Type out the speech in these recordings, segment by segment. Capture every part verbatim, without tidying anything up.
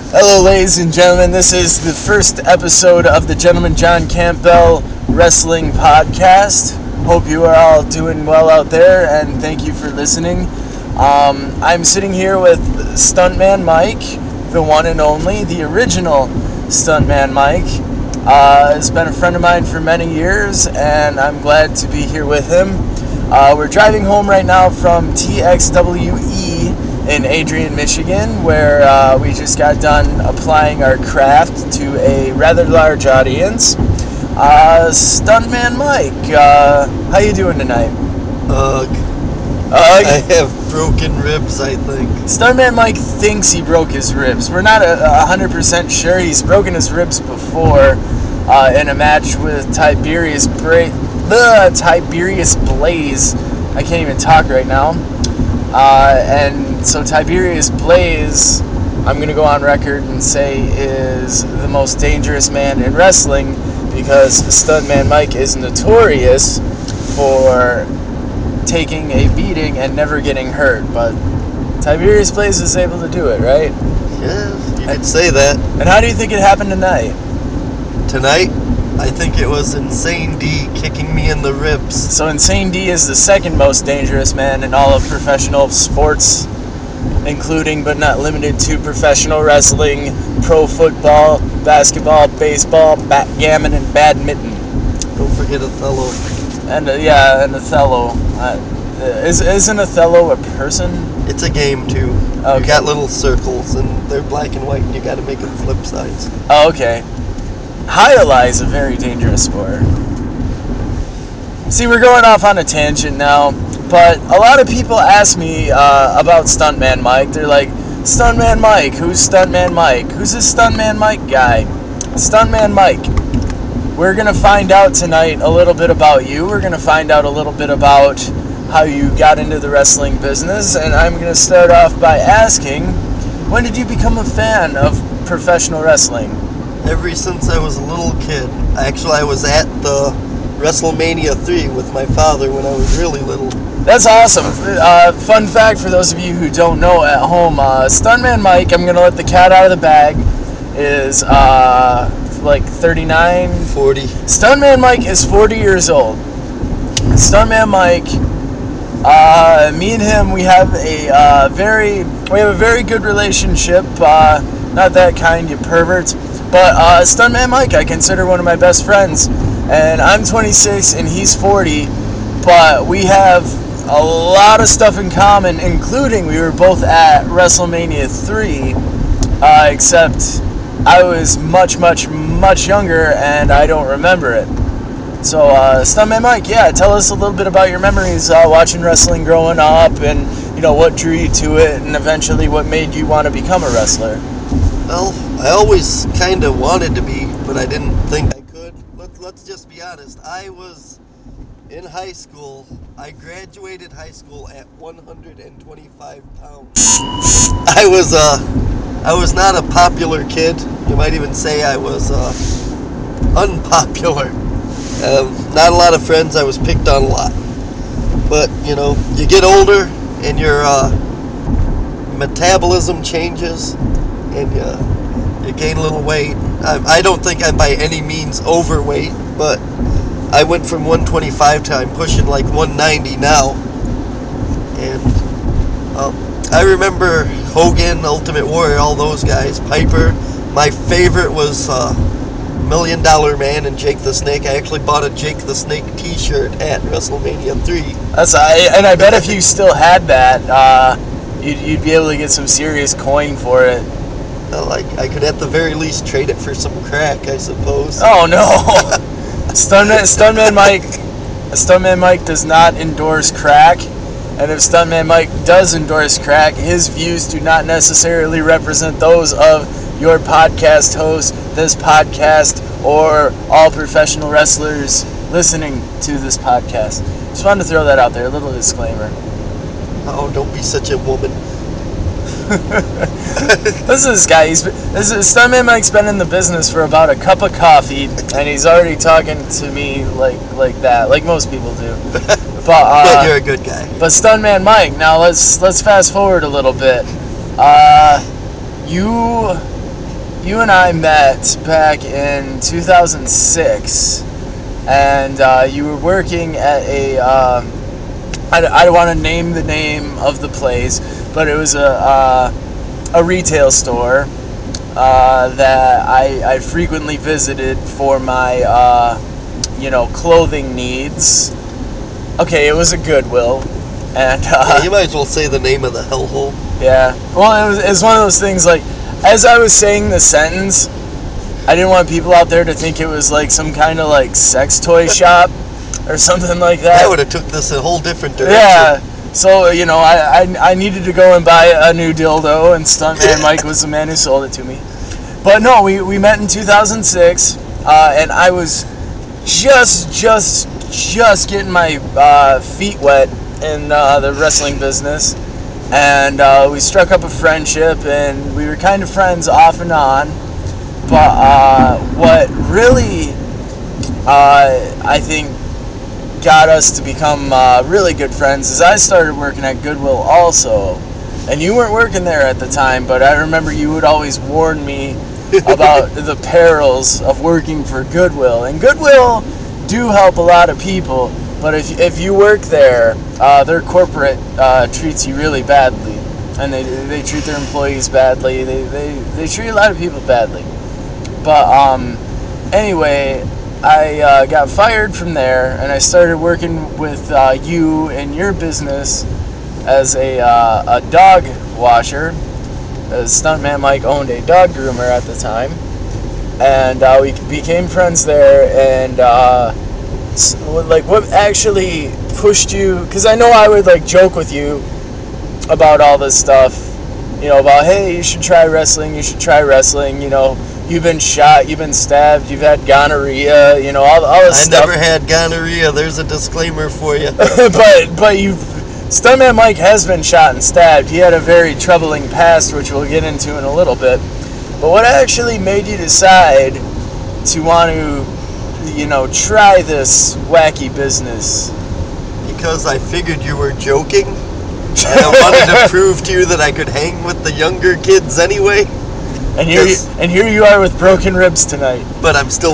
Hello, ladies and gentlemen. This is the first episode of the Gentleman John Campbell Wrestling Podcast. Hope you are all doing well out there, and thank you for listening. Um, I'm sitting here with Stuntman Mike, the one and only, the original Stuntman Mike. Uh, has been a friend of mine for many years, and I'm glad to be here with him. Uh, we're driving home right now from T X W E in Adrian, Michigan, where uh, we just got done applying our craft to a rather large audience. Uh, Stuntman Mike, uh, how you doing tonight? Ugh. Ugh. I have broken ribs, I think. Stuntman Mike thinks he broke his ribs. We're not a, a hundred percent sure. He's broken his ribs before uh, in a match with Tiberius Bra- Ugh, Tiberius Blaze. I can't even talk right now. Uh, and so Tiberius Blaze, I'm going to go on record and say, is the most dangerous man in wrestling, because Stuntman Mike is notorious for taking a beating and never getting hurt. But Tiberius Blaze is able to do it, right? Yeah, you could say that. And how do you think it happened tonight? Tonight, I think it was Insane D kicking me in the ribs. So Insane D is the second most dangerous man in all of professional sports, including but not limited to professional wrestling, pro football, basketball, baseball, backgammon, and badminton. Don't forget Othello. And uh, yeah, and Othello. Uh, is isn't Othello a person? It's a game too. Okay. You got little circles and they're black and white, and you got to make them flip sides. Oh, okay. High-a-lie is a very dangerous sport. See, we're going off on a tangent now, but a lot of people ask me uh, about Stuntman Mike. They're like, Stuntman Mike, who's Stuntman Mike? Who's this Stuntman Mike guy? Stuntman Mike. We're going to find out tonight a little bit about you. We're going to find out a little bit about how you got into the wrestling business, and I'm going to start off by asking, when did you become a fan of professional wrestling? Ever since I was a little kid. Actually, I was at the WrestleMania three with my father when I was really little. That's awesome. Uh, fun fact for those of you who don't know at home, uh, Stuntman Mike, I'm going to let the cat out of the bag, is uh, like thirty-nine. forty. Stuntman Mike is forty years old. Stuntman Mike, uh, me and him, we have a uh, very, we have a very good relationship. Uh, not that kind, you pervert. But uh, Stuntman Mike, I consider one of my best friends, and I'm twenty-six and he's forty, but we have a lot of stuff in common, including we were both at WrestleMania three, uh, except I was much, much, much younger, and I don't remember it. So, uh, Stuntman Mike, yeah, tell us a little bit about your memories uh, watching wrestling growing up, and, you know, what drew you to it, and eventually what made you want to become a wrestler. Well, I always kind of wanted to be, but I didn't think I could. Let, let's just be honest. I was in high school. I graduated high school at one hundred twenty-five pounds. I was uh, I was not a popular kid. You might even say I was uh, unpopular. Um, not a lot of friends. I was picked on a lot. But, you know, you get older and your uh, metabolism changes. And uh, you gain a little weight. I, I don't think I'm by any means overweight, but I went from one twenty-five to I'm pushing like one ninety now. And uh, I remember Hogan, Ultimate Warrior, all those guys, Piper. My favorite was uh, Million Dollar Man and Jake the Snake. I actually bought a Jake the Snake t-shirt at WrestleMania three. That's I, and I bet if you still had that, uh, you'd, you'd be able to get some serious coin for it. Like, I could at the very least trade it for some crack, I suppose. Oh no! Stuntman, Stuntman Mike, Stuntman Mike does not endorse crack, and if Stuntman Mike does endorse crack, his views do not necessarily represent those of your podcast host, this podcast, or all professional wrestlers listening to this podcast. Just wanted to throw that out there, a little disclaimer. Oh, don't be such a woman. This is this guy. He's this is Stuntman Mike's been in the business for about a cup of coffee, and he's already talking to me like like that, like most people do. But, uh, but you're a good guy. But Stuntman Mike, now let's let's fast forward a little bit. Uh, you you and I met back in two thousand six, and uh, you were working at a, um, I, I don't want to name the name of the place, but it was a, uh, a retail store uh, that I, I frequently visited for my, uh, you know, clothing needs. Okay, it was a Goodwill, and uh, Yeah, you might as well say the name of the hellhole. yeah. Well, it was, it was one of those things, like, as I was saying the sentence, I didn't want people out there to think it was like some kind of like sex toy shop or something like that. That would have took this a whole different direction. Yeah. So, you know, I, I, I needed to go and buy a new dildo, and Stuntman Mike was the man who sold it to me. But no, we, we met in two thousand six, uh, and I was just, just, just getting my uh, feet wet in uh, the wrestling business. And uh, we struck up a friendship, and we were kind of friends off and on. But uh, what really, uh, I think, got us to become uh, really good friends is I started working at Goodwill also. And you weren't working there at the time, but I remember you would always warn me about the perils of working for Goodwill. And Goodwill do help a lot of people, but if, if you work there, uh, their corporate uh, treats you really badly. And they they treat their employees badly. They, they, they treat a lot of people badly. But um, anyway, I uh, got fired from there, and I started working with uh, you and your business as a, uh, a dog washer. As Stuntman Mike owned a dog groomer at the time, and uh, we became friends there. And uh, like, what actually pushed you? Because I know I would like joke with you about all this stuff, you know, about, hey, you should try wrestling. You should try wrestling. You know, you've been shot, you've been stabbed, you've had gonorrhea. You know, all all this I stuff. never had gonorrhea. There's a disclaimer for you. but but you've Stuntman Mike has been shot and stabbed. He had a very troubling past, which we'll get into in a little bit. But what actually made you decide to want to, you know, try this wacky business? Because I figured you were joking, and I wanted to prove to you that I could hang with the younger kids anyway. And here, you, and here you are with broken ribs tonight. But I'm still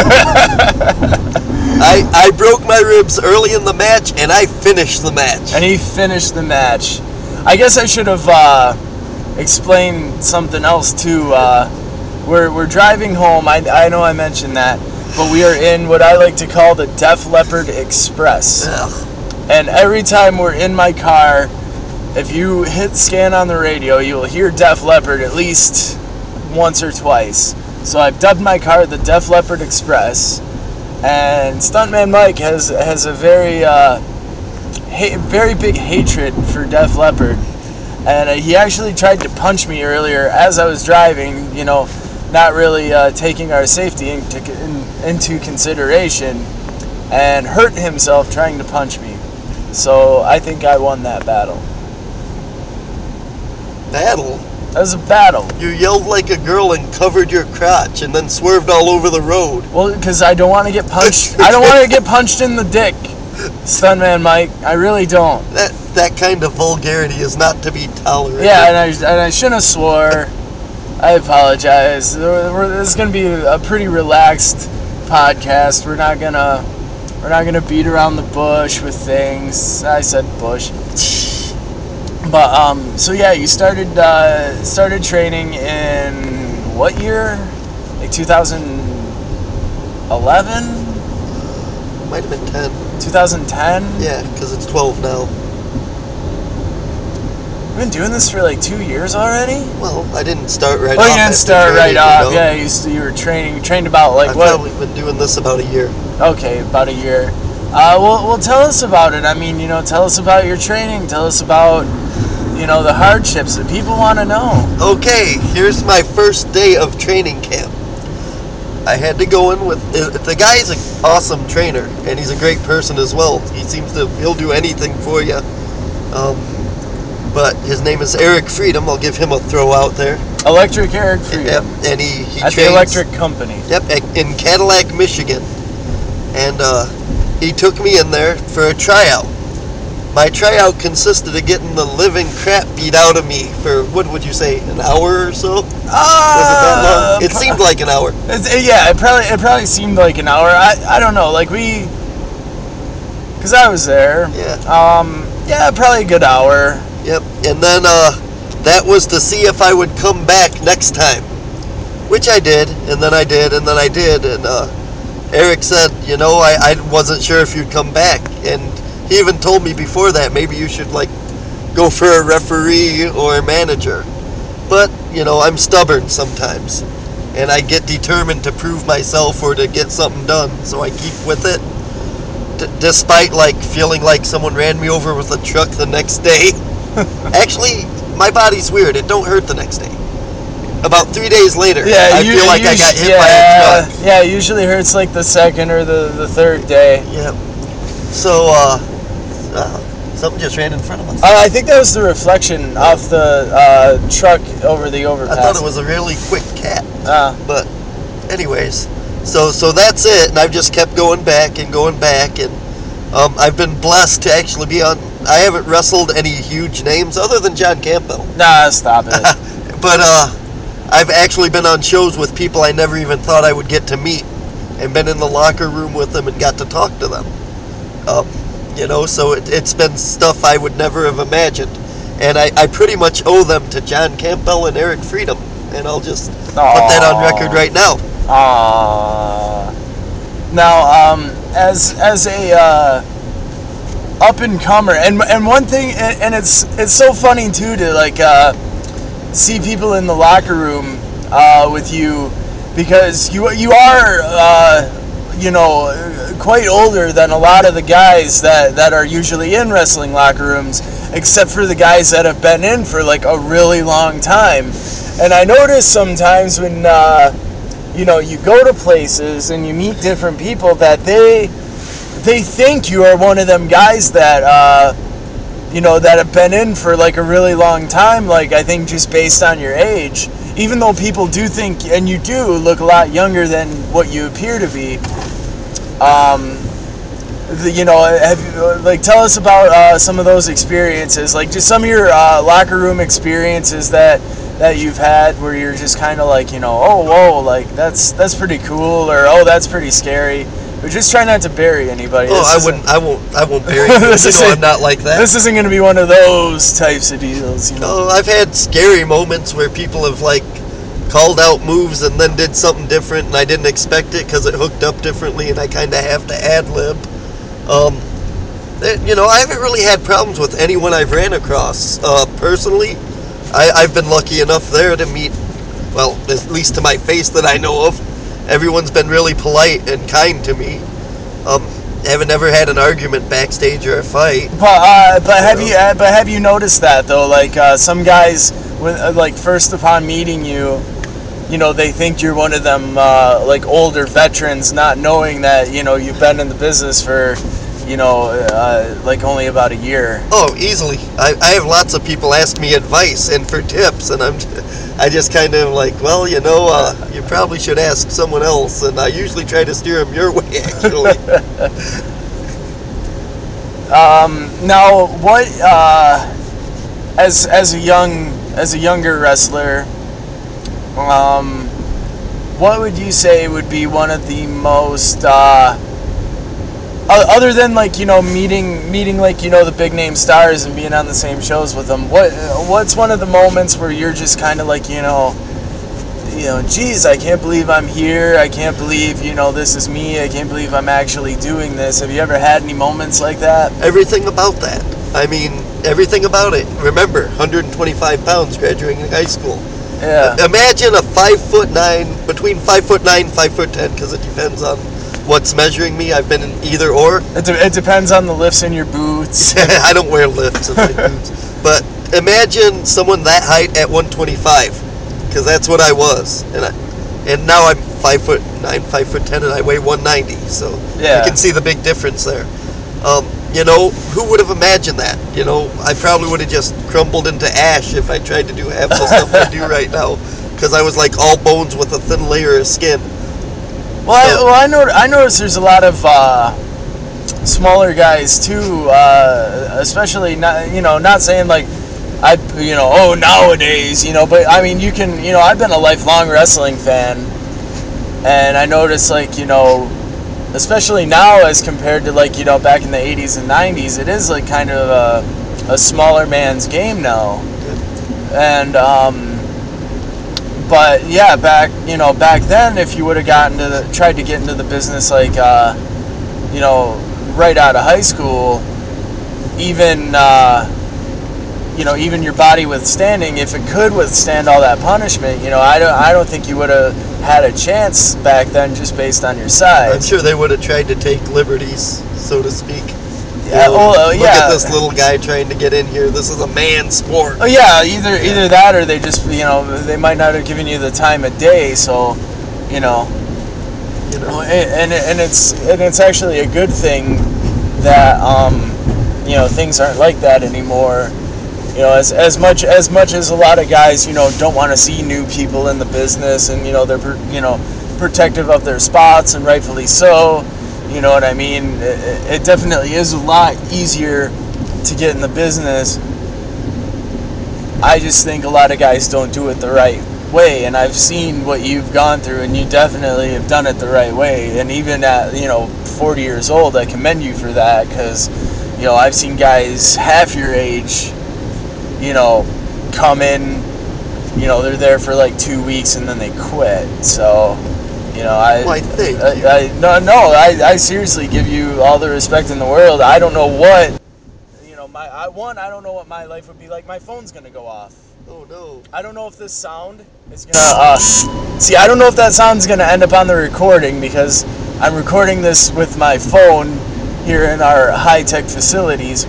moving. I, I broke my ribs early in the match, and I finished the match. And he finished the match. I guess I should have uh, explained something else too. Uh, we're we're driving home. I, I know I mentioned that, but we are in what I like to call the Def Leppard Express. Ugh. And every time we're in my car, if you hit scan on the radio, you'll hear Def Leppard at least once or twice. So I've dubbed my car the Def Leppard Express. And Stuntman Mike has has a very uh, ha- very big hatred for Def Leppard, and uh, he actually tried to punch me earlier as I was driving. You know, not really uh, taking our safety into in, into consideration, and hurt himself trying to punch me. So I think I won that battle. Battle? That was a battle. You yelled like a girl and covered your crotch and then swerved all over the road. Well, because I don't want to get punched. I don't want to get punched in the dick, Stuntman Mike. I really don't. That that kind of vulgarity is not to be tolerated. Yeah, and I, and I shouldn't have swore. I apologize. We're, this is going to be a pretty relaxed podcast. We're not gonna we're not gonna beat around the bush with things. I said bush. But um, so yeah, you started uh, started training in what year? Like two thousand eleven? Might have been ten. twenty ten? Yeah, because it's twelve now. You've been doing this for like two years already? Well, I didn't start right oh, off. Oh, you didn't after start right training, off. You know? Yeah, you, st- you were training. You trained about like I've what? probably been doing this about a year. Okay, about a year. Uh, well, well, tell us about it. I mean, you know, tell us about your training. Tell us about, you know, the hardships that people want to know. Okay, here's my first day of training camp. I had to go in with, the guy's an awesome trainer, and he's a great person as well. He seems to, he'll do anything for you. Um, but his name is Eric Freedom. I'll give him a throw out there. Electric Eric Freedom. Yep, and he, he At trains, the electric company. Yep, in Cadillac, Michigan. And uh, he took me in there for a tryout. my tryout consisted of getting the living crap beat out of me for, what would you say, an hour or so? Uh, Was it that long? It seemed like an hour. It, yeah, it probably it probably seemed like an hour. I, I don't know, like we, because I was there. Yeah. Um. Yeah, probably a good hour. Yep. And then uh, that was to see if I would come back next time, which I did, and then I did, and then I did, and uh, Eric said, you know, I, I wasn't sure if you'd come back, and he even told me before that maybe you should like go for a referee or a manager. But, you know, I'm stubborn sometimes, and I get determined to prove myself or to get something done, so I keep with it, D- despite like feeling like someone ran me over with a truck the next day. Actually, my body's weird. It don't hurt the next day. About three days later, Yeah, I you, feel like you, I got hit yeah, by a truck. Yeah, it usually hurts like the second or the, the third day. Yep. So, uh, uh, something just ran in front of us. Uh, I think that was the reflection off the uh, truck over the overpass. I thought it was a really quick cat. Uh, But, anyways, so so that's it, and I've just kept going back and going back, and um, I've been blessed to actually be on. I haven't wrestled any huge names other than John Campbell, nah, stop it. but uh, I've actually been on shows with people I never even thought I would get to meet, and been in the locker room with them and got to talk to them. Um, you know, so it, it's been stuff I would never have imagined, and I, I pretty much owe them to John Campbell and Eric Freedom, and I'll just put that on record right now. Aww. Now, um, as as a uh, up and comer, and and one thing, and, and it's it's so funny too to like uh, see people in the locker room uh, with you, because you you are uh, you know quite older than a lot of the guys that that are usually in wrestling locker rooms, except for the guys that have been in for like a really long time. And I notice sometimes when uh, you know you go to places and you meet different people that they they think you are one of them guys that uh, you know that have been in for like a really long time. Like I think just based on your age, even though people do think, and you do look a lot younger than what you appear to be. Um, the, you know, have you, like tell us about uh, some of those experiences, like just some of your uh, locker room experiences that that you've had where you're just kind of like, you know, oh whoa, like that's that's pretty cool, or oh that's pretty scary. But just try not to bury anybody. Oh, This I isn't- wouldn't. I won't. I won't bury you. This You know, isn't- I'm not like that. This isn't going to be one of those types of deals, you know. Oh, I've had scary moments where people have like called out moves and then did something different, and I didn't expect it because it hooked up differently, and I kind of have to ad lib. Um, it- you know, I haven't really had problems with anyone I've ran across. Uh, personally, I, I've been lucky enough there to meet, well, at least to my face that I know of. Everyone's been really polite and kind to me. Um, haven't ever had an argument backstage or a fight. But uh, but have you uh, but have you noticed that though? Like uh, some guys, when uh, like first upon meeting you, you know they think you're one of them uh, like older veterans, not knowing that you know you've been in the business for you know uh, like only about a year. Oh, easily. I, I have lots of people ask me advice and for tips, and I'm, I just kind of like, well, you know, uh, you probably should ask someone else, and I usually try to steer them your way, actually. Um, now, what uh, as as a young as a younger wrestler, um, what would you say would be one of the most uh, o- other than like you know meeting meeting like you know the big name stars and being on the same shows with them? What what's one of the moments where you're just kind of like you know. You know, geez, I can't believe I'm here. I can't believe, you know, this is me. I can't believe I'm actually doing this. Have you ever had any moments like that? Everything about that. I mean, everything about it. Remember, one hundred twenty-five pounds graduating high school. Yeah. Imagine a five foot nine, between five foot nine and five foot ten, because it depends on what's measuring me. I've been in either or. It, de- it depends on the lifts in your boots. I don't wear lifts in my boots. But imagine someone that height at one twenty-five, because that's what I was, and I, and now I'm five foot nine, five foot ten, and I weigh one ninety. So Yeah. you can see the big difference there. Um, you know, who would have imagined that? You know, I probably would have just crumbled into ash if I tried to do half the stuff I do right now, because I was like all bones with a thin layer of skin. Well, I, well, I know I noticed there's a lot of uh, smaller guys too, uh, especially not, you know, not saying like I, you know, oh nowadays, you know, but I mean you can, you know, I've been a lifelong wrestling fan, and I noticed like, you know, especially now as compared to like, you know, back in the eighties and nineties, it is like kind of a, a smaller man's game now, and um. But yeah, back you know back then, if you would have gotten to the, tried to get into the business like uh, you know right out of high school, even uh, you know even your body withstanding, if it could withstand all that punishment, you know I don't I don't think you would have had a chance back then just based on your size. I'm sure they would have tried to take liberties, so to speak. Yeah, know, well, uh, look yeah. at this little guy trying to get in here. This is a man's sport. Oh yeah, either either that or they just you know they might not have given you the time of day, so you know, You know, and and, and it's and it's actually a good thing that um you know things aren't like that anymore. You know, as as much as much as a lot of guys you know don't want to see new people in the business, and you know they're you know protective of their spots, and rightfully so. You know what I mean? It, it definitely is a lot easier to get in the business. I just think a lot of guys don't do it the right way, and I've seen what you've gone through, and you definitely have done it the right way. And even at you know forty years old, I commend you for that, because you know I've seen guys half your age, you know, come in, you know, they're there for like two weeks and then they quit. So. You know, I, well, I think I, I no, no, I, I seriously give you all the respect in the world. I don't know what, you know, my I, one, I don't know what my life would be like. My phone's gonna go off. Oh no! I don't know if this sound is gonna. Uh, see, I don't know if that sound's gonna end up on the recording, because I'm recording this with my phone here in our high-tech facilities.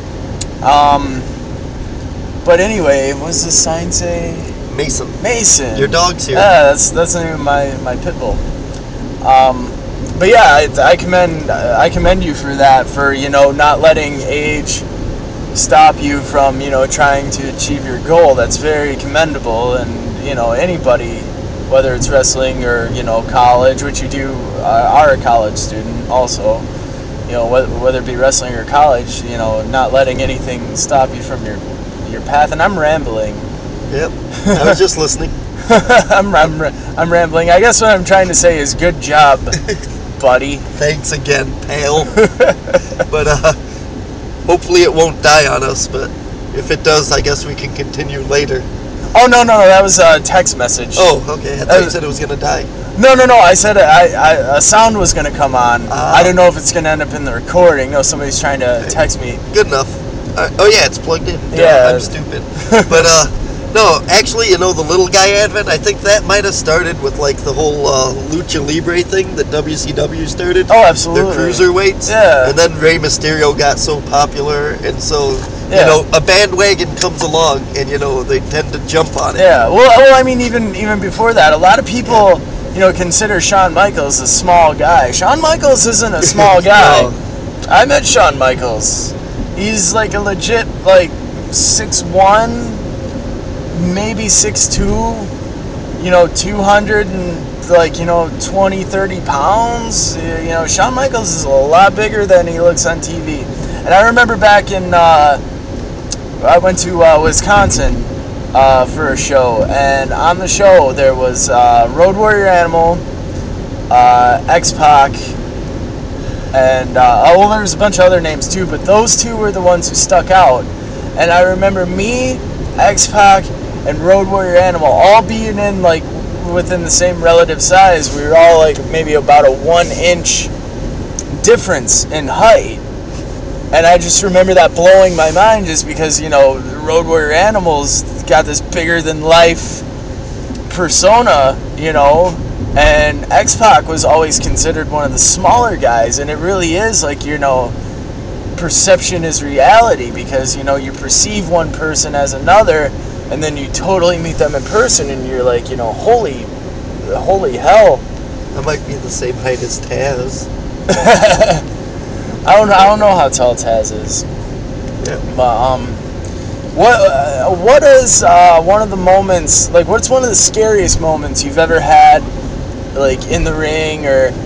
Um, but anyway, what does this sign say? Mason. Mason. Your dog's here. Yeah, that's that's the name of my my pit bull. Um, but yeah, I, I commend I commend you for that, for you know not letting age stop you from you know trying to achieve your goal. That's very commendable, and you know anybody, whether it's wrestling or you know college, which you do uh, are a college student also. You know whether, whether it be wrestling or college, you know not letting anything stop you from your your path. And I'm rambling. Yep, I was just listening. I'm, I'm I'm rambling. I guess what I'm trying to say is good job, buddy. Thanks again, pal. But uh, hopefully it won't die on us. But if it does, I guess we can continue later. Oh no no no! That was a text message. Oh okay. I thought you said it was gonna die. No no no! I said I, I a sound was gonna come on. Uh, I don't know if it's gonna end up in the recording. No, somebody's trying to text me. Good enough. Uh, oh yeah, it's plugged in. Yeah. I'm stupid. But uh. No, actually, you know, the little guy advent, I think that might have started with, like, the whole uh, Lucha Libre thing that W C W started. Oh, absolutely. Their cruiserweights. Yeah. And then Rey Mysterio got so popular, and so, Yeah. you know, a bandwagon comes along, and, you know, they tend to jump on it. Yeah, well, well, I mean, even even before that, a lot of people, you know, consider Shawn Michaels a small guy. Shawn Michaels isn't a small guy. No. I met Shawn Michaels. He's, like, a legit, like, six one, maybe six two, you know, two hundred and like, you know, twenty, thirty pounds. You know, Shawn Michaels is a lot bigger than he looks on T V. And I remember back in, uh, I went to uh, Wisconsin uh, for a show, and on the show there was uh, Road Warrior Animal, uh, X-Pac, and uh, oh, well, there was a bunch of other names too, but those two were the ones who stuck out. And I remember me, X-Pac, and Road Warrior Animal all being in like within the same relative size. We were all like maybe about a one inch difference in height, and I just remember that blowing my mind, just because you know Road Warrior Animal's got this bigger than life persona, you know, and X-Pac was always considered one of the smaller guys, and it really is like, you know, perception is reality, because you know you perceive one person as another, and then you totally meet them in person, and you're like, you know, holy, holy hell. I might be the same height as Taz. I don't know. I don't know how tall Taz is. Yeah. But um, what uh, what is uh, one of the moments, like, what's one of the scariest moments you've ever had, like in the ring, or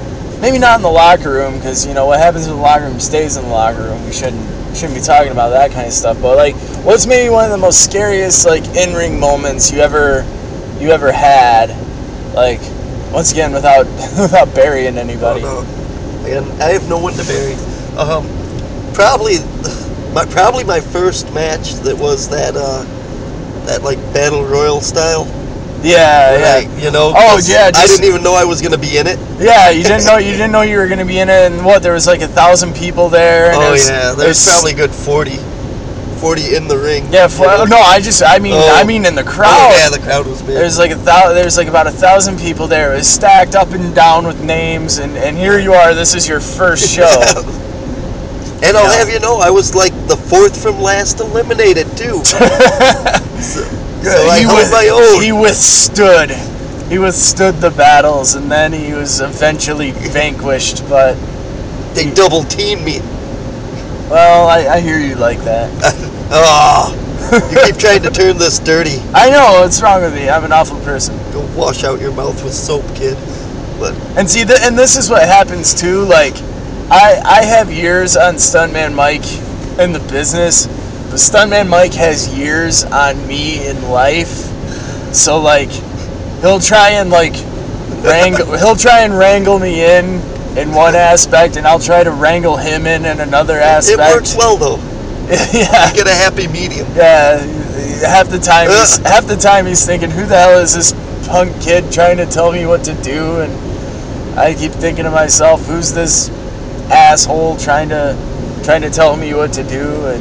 maybe not in the locker room, because, you know, what happens in the locker room stays in the locker room. We shouldn't shouldn't be talking about that kind of stuff. But, like, what's maybe one of the most scariest, like, in-ring moments you ever you ever had? Like, once again, without without burying anybody. Oh, no. Again, I have no one to bury. Um, probably, my probably my first match that was that uh, that like battle royal style. Yeah, yeah. I, you know. Oh, yeah. Just, I didn't even know I was gonna be in it. Yeah, you didn't know you didn't know you were gonna be in it, and what? There was like a thousand people there. And oh it was, yeah, it there's was, probably a good forty, forty in the ring. Yeah, for, you know? no, I just I mean oh. I mean in the crowd. Oh, yeah, the crowd was big. There's like a thousand. There's like about a thousand people there. It was stacked up and down with names, and, and here you are. This is your first show. And I'll Yeah. have you know, I was like the fourth from last eliminated too. so, so I he held with, my own. He withstood. He withstood the battles, and then he was eventually vanquished. But They double teamed me. well, I, I hear you like that. Oh, you keep trying to turn this dirty. I know what's wrong with me. I'm an awful person. Go wash out your mouth with soap, kid. But And see, th- and this is what happens too. Like, I I have years on Stuntman Mike in the business, but Stuntman Mike has years on me in life. So like, he'll try and like wrangle. He'll try and wrangle me in in one aspect, and I'll try to wrangle him in in another aspect. it works well though. Yeah. You get a happy medium. Yeah. Half the time, he's, half the time he's thinking, "Who the hell is this punk kid trying to tell me what to do?" And I keep thinking to myself, "Who's this asshole trying to trying to tell me what to do?" And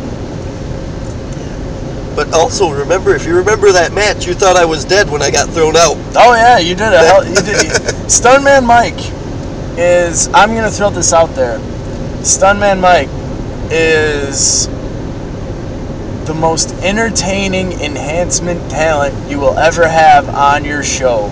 But also remember, if you remember that match, you thought I was dead when I got thrown out. oh yeah, you did a hell. You did. Stuntman Mike is. I'm gonna throw this out there. Stuntman Mike is the most entertaining enhancement talent you will ever have on your show.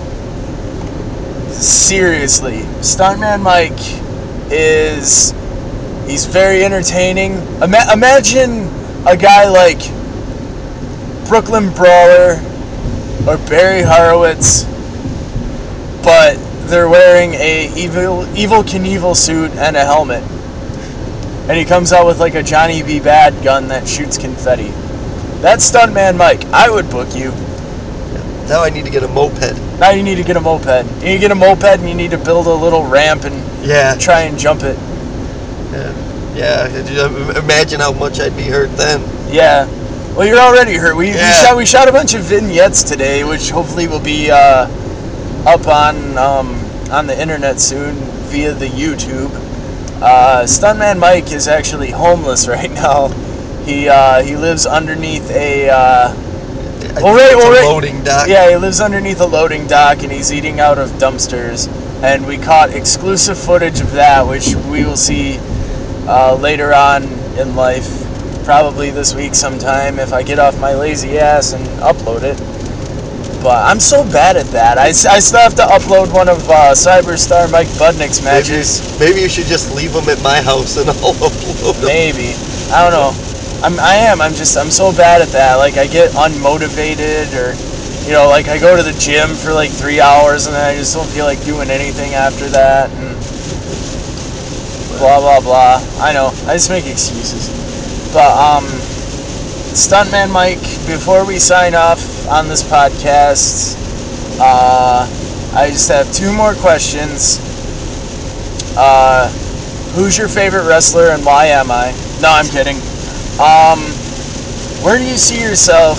Seriously, Stuntman Mike is. He's very entertaining. Ima- imagine a guy like Brooklyn Brawler or Barry Horowitz, but they're wearing a evil evil Knievel suit and a helmet, and he comes out with like a Johnny B. Bad gun that shoots confetti. That's Stuntman Mike. I would book you. Now I need to get a moped. Now you need to get a moped. You need to get a moped, and you need to build a little ramp and Yeah. try and jump it. Yeah. Yeah. Could you imagine how much I'd be hurt then? Yeah. Well, you're already hurt. We, Yeah. we shot we shot a bunch of vignettes today, which hopefully will be uh, up on um, on the internet soon via the YouTube. Uh, Stuntman Mike is actually homeless right now. He uh, he lives underneath a. Uh, I Well, think right, it's well, a right. loading dock. Yeah, he lives underneath a loading dock, and he's eating out of dumpsters. And we caught exclusive footage of that, which we will see uh, later on in life, probably this week sometime, if I get off my lazy ass and upload it. But I'm so bad at that. I, I still have to upload one of uh, Cyberstar Mike Budnick's matches. Maybe, maybe you should just leave them at my house and I'll upload them. Maybe. I don't know. I'm, I am. I'm just, I'm so bad at that. Like, I get unmotivated, or, you know, like, I go to the gym for, like, three hours, and then I just don't feel like doing anything after that, and blah, blah, blah. I know. I just make excuses. But, um, Stuntman Mike, before we sign off on this podcast, uh, I just have two more questions. Uh, who's your favorite wrestler, and why am I? No, I'm kidding. Um, where do you see yourself?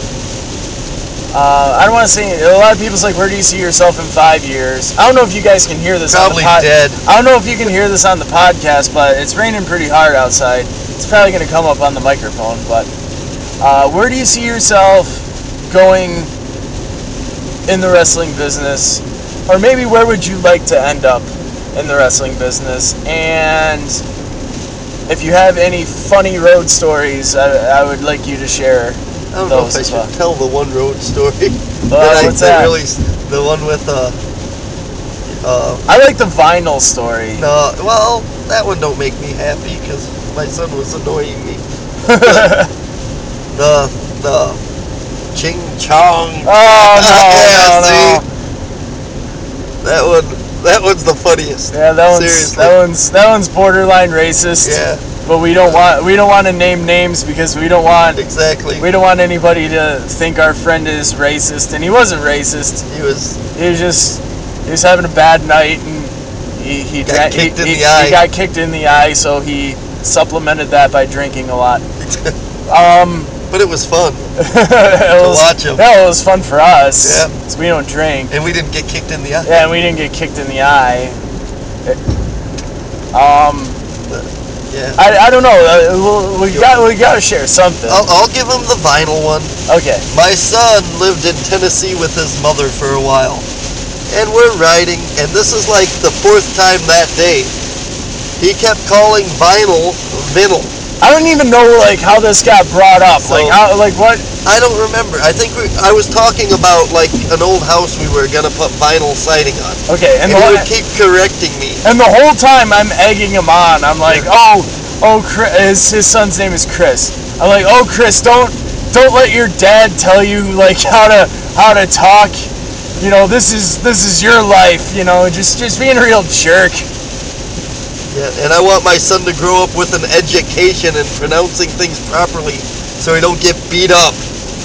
Uh, I don't want to say. A lot of people's like, where do you see yourself in five years? I don't know if you guys can hear this. Probably on the pod- dead. I don't know if you can hear this on the podcast, but it's raining pretty hard outside. It's probably going to come up on the microphone. But uh, where do you see yourself going in the wrestling business, or maybe where would you like to end up in the wrestling business? And if you have any funny road stories, I, I would like you to share I don't know those if I as should well. tell the one road story. Uh, that I, what's that that? really, the one with uh, uh, I like the vinyl story. no, well, that one don't make me happy because my son was annoying me. the the Ching Chong. Oh, no, yeah, no, no. see? That one, that one's the funniest. Yeah, that one's Seriously. that one's that one's borderline racist. Yeah. But we don't want we don't want to name names because we don't want Exactly. we don't want anybody to think our friend is racist, and he wasn't racist. He was. He was just he was having a bad night, and he he Got dra- kicked he, in he, the eye. he got kicked in the eye, so he supplemented that by drinking a lot. Um, But it was fun. it was, watch him. Yeah, it was fun for us. Yeah. 'Cause we don't drink. And we didn't get kicked in the eye. Yeah, and we didn't get kicked in the eye. It- um, Yeah. I, I don't know. Uh, we'll- we got we got to share something. I'll, I'll give him the vinyl one. Okay. My son lived in Tennessee with his mother for a while. And we're riding, and this is like the fourth time that day. He kept calling vinyl vinyl. I don't even know like how this got brought up. So- like how like what? I don't remember. I think we, I was talking about like an old house we were gonna put vinyl siding on. Okay, and And the, he whole- would keep correcting me. and the whole time I'm egging him on. I'm like, oh oh, Chris, his, his son's name is Chris. I'm like, oh Chris, don't don't let your dad tell you like how to how to talk. You know, this is this is your life. You know, just just being a real jerk. Yeah, and I want my son to grow up with an education and pronouncing things properly so he don't get beat up.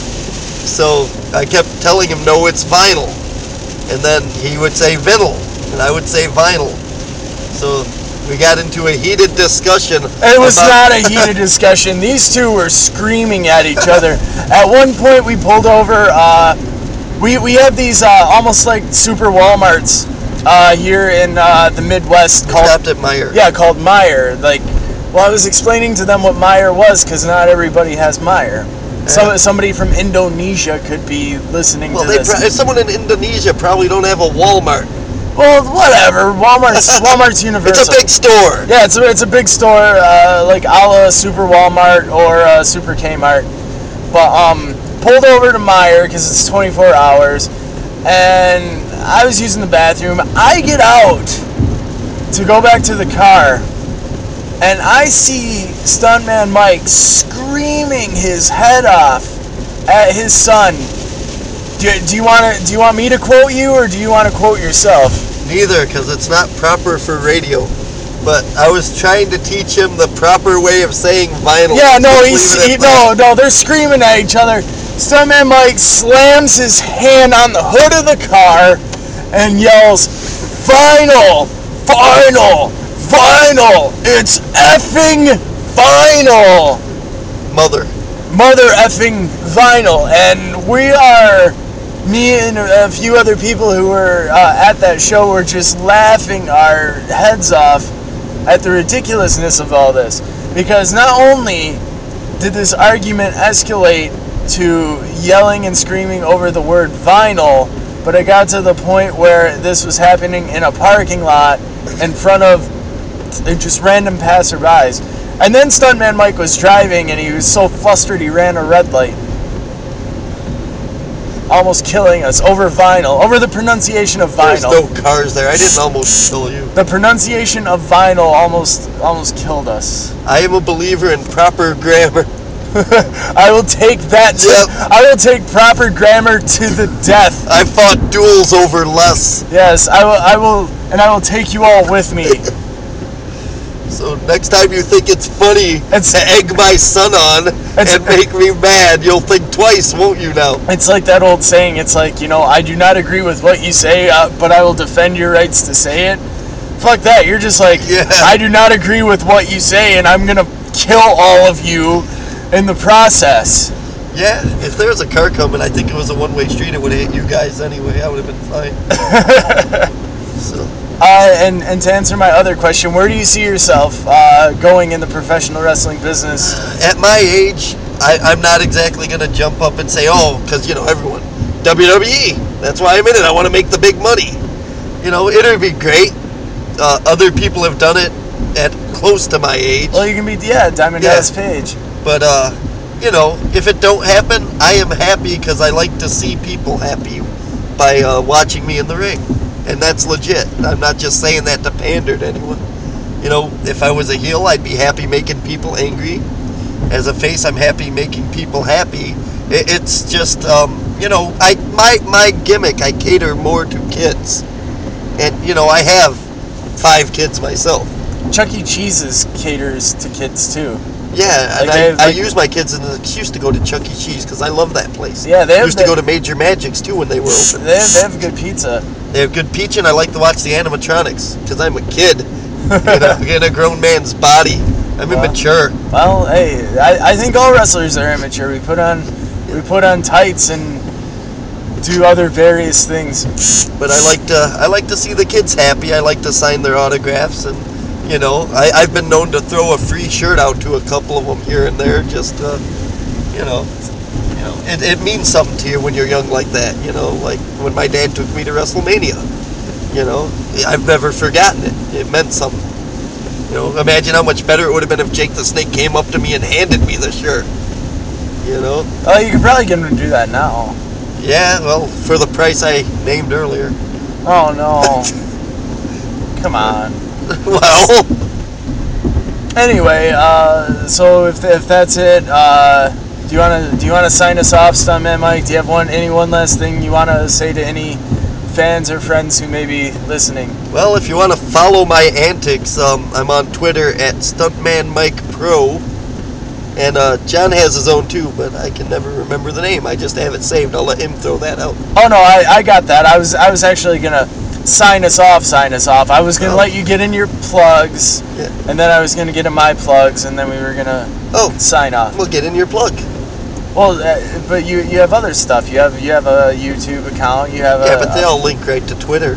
So I kept telling him, no, it's vinyl. And then he would say vinyl, and I would say vinyl. So we got into a heated discussion. It was about- not a heated discussion. These two were screaming at each other. At one point, we pulled over. Uh, we we have these uh, almost like super WalMarts uh, here in uh, the Midwest We called stopped at Meyer. yeah called Meijer. Like, well, I was explaining to them what Meijer was because not everybody has Meijer. Some, Yeah. somebody from Indonesia could be listening Well, to they this. pro- someone in Indonesia probably don't have a Walmart. well, whatever. Walmart's Walmart's universal. It's a big store. Yeah, it's a, it's a big store, uh, like a la Super Walmart or uh, Super Kmart. But um, pulled over to Meijer because it's twenty-four hours, and I was using the bathroom. I get out to go back to the car, and I see Stuntman Mike screaming his head off at his son. Do, do you want to? Do you want me to quote you, or do you want to quote yourself? Neither, because it's not proper for radio. But I was trying to teach him the proper way of saying vinyl. Yeah, no, Just he's leave it he, at no, that. no. They're screaming at each other. Stuntman Mike slams his hand on the hood of the car and yells, "Vinyl, vinyl, vinyl! It's effing vinyl, Mother. mother effing vinyl!" And we are, me and a few other people who were uh, at that show were just laughing our heads off at the ridiculousness of all this. Because not only did this argument escalate to yelling and screaming over the word vinyl, but it got to the point where this was happening in a parking lot in front of just random passerbys. And then Stuntman Mike was driving and he was so flustered he ran a red light, almost killing us over vinyl, over the pronunciation of There's vinyl. no cars there. I didn't almost kill you. The pronunciation of vinyl almost almost killed us. I am a believer in proper grammar. I will take that to, Yep. I will take proper grammar to the death. I fought duels over less. Yes, I will I will and I will take you all with me. So next time you think it's funny It's- to egg my son on It's- and make me mad, you'll think twice, won't you now? It's like that old saying, it's like, you know, I do not agree with what you say, uh, but I will defend your rights to say it. Fuck that, you're just like, Yeah. I do not agree with what you say, and I'm gonna kill all of you in the process. Yeah, if there was a car coming, I think it was a one-way street, it would have hit you guys anyway. I would have been fine. So, Uh, and, and to answer my other question, where do you see yourself uh, going in the professional wrestling business? at my age, I, I'm not exactly going to jump up and say, oh, because, you know, everyone, W W E, that's why I'm in it. I want to make the big money. You know, it would be great. Uh, other people have done it at close to my age. Well, you can be, yeah, Diamond Yeah. Dallas Page. But, uh, you know, if it don't happen, I am happy because I like to see people happy by uh, watching me in the ring. And that's legit. I'm not just saying that to pander to anyone. You know, if I was a heel, I'd be happy making people angry. As a face, I'm happy making people happy. It, it's just, um, you know, I my my gimmick, I cater more to kids. And, you know, I have five kids myself. Chuck E. Cheese's caters to kids too. Yeah, and Like I, they have, I like- use my kids as an excuse to go to Chuck E. Cheese because I love that place. Yeah, they I have used the- to go to Major Magics too when they were open. They have, they have good pizza. They have good pizza, and I like to watch the animatronics because I'm a kid in a, in a grown man's body. I'm Well. immature. Well, hey, I, I think all wrestlers are immature. We put on we put on tights and do other various things. But I like to I like to see the kids happy. I like to sign their autographs, and you know, I, I've been known to throw a free shirt out to a couple of them here and there. Just uh, you know, you know, it, it means something to you when you're young like that. You know, like when my dad took me to WrestleMania. You know, I've never forgotten it. It meant something. You know, imagine how much better it would have been if Jake the Snake came up to me and handed me the shirt. You know? Oh, you could probably get him to do that now. Yeah, well, for the price I named earlier. Oh no! Come on. Well, Anyway, uh, so if, if that's it, uh, do you wanna do you wanna sign us off, Stuntman Mike? Do you have one any one last thing you wanna say to any fans or friends who may be listening? well, if you want to follow my antics, um, I'm on Twitter at Stuntman Mike Pro. And uh, John has his own too, but I can never remember the name. I just have it saved. I'll let him throw that out. Oh no, I, I got that. I was I was actually gonna sign us off, sign us off. I was gonna Oh. let you get in your plugs, Yeah. and then I was gonna get in my plugs, and then we were gonna Oh, sign off. well, get in your plug. Well, uh, but you you have other stuff. You have you have a YouTube account. You have a. Yeah, but they all link right to Twitter.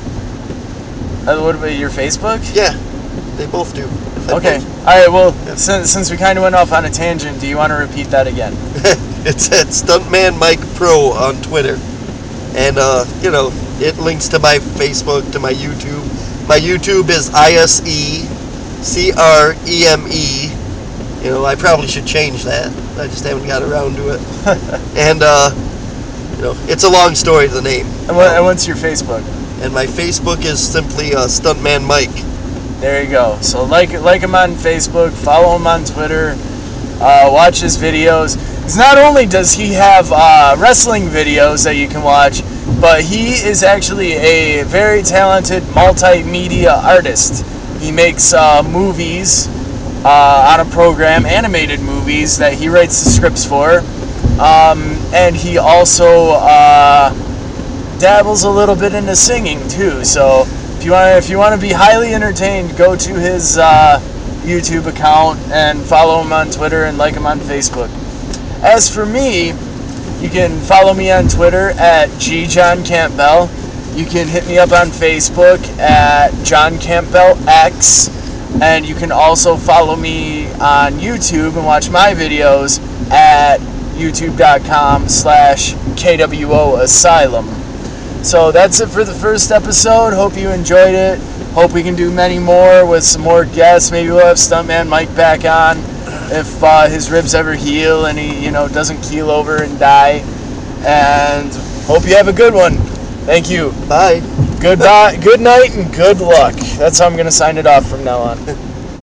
Uh, what about your Facebook? Yeah, they both do. Okay. All right. Well, since since we kind of went off on a tangent, do you want to repeat that again? It's at Stuntman Mike Pro on Twitter. And, uh, you know, it links to my Facebook, to my YouTube. My YouTube is I S E C R E M E. You know, I probably should change that. I just haven't got around to it. And, uh, you know, it's a long story, the name. And, what, and what's your Facebook? And my Facebook is simply uh, Stuntman Mike. There you go. So like like him on Facebook, follow him on Twitter, uh, watch his videos. 'Cause not only does he have uh, wrestling videos that you can watch, but he is actually a very talented multimedia artist. He makes uh, movies uh, on a program, animated movies that he writes the scripts for, um, and he also uh, dabbles a little bit into singing too. So. If you want, if you want to be highly entertained, go to his uh, YouTube account and follow him on Twitter and like him on Facebook. As for me, you can follow me on Twitter at G John Campbell. You can hit me up on Facebook at John Campbell X, and you can also follow me on YouTube and watch my videos at youtube.com slash KWO Asylum. So that's it for the first episode. Hope you enjoyed it. Hope we can do many more with some more guests. Maybe we'll have Stuntman Mike back on if uh, his ribs ever heal and he, you know, doesn't keel over and die. And hope you have a good one. Thank you. Bye. Goodbye. Good night and good luck. That's how I'm gonna sign it off from now on.